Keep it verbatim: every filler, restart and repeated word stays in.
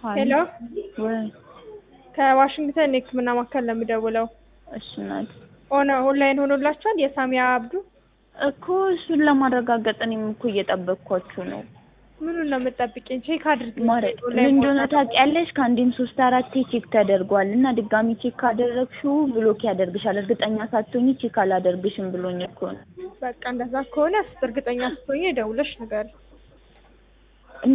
ሀይ ሄሎ ወይ ከዋሽንግተን የህክምና ማዕከል ነው የምደውለው። እሺ ናት ሆነ ኦንላይን ሆኖላችኋል የሳሚያ አብዱ? እኮ እሱን ለማረጋገጥ እኔም እኮ እየጠበቅኳችሁ ነው። ምኑን ነው የምትጠብቂኝ? ቼክ አድርጊ። ማለት ምን ኦንላይን እንደሆነ ሞልቷል። ታውቂያለሽ? ከአንዴም ሶስት አራቴ ቼክ ተደርጓል እና ድጋሚ ቼክ ካደረግሽው ብሎክ ያደርግሻል። እርግጠኛ ሳትሆኚ ቼክ አላደርግሽም ብሎኝ እኮ ነው። በቃ እንደዛ ከሆነ እርግጠኛ ስትሆኚ ደውለሽ ንገሪ።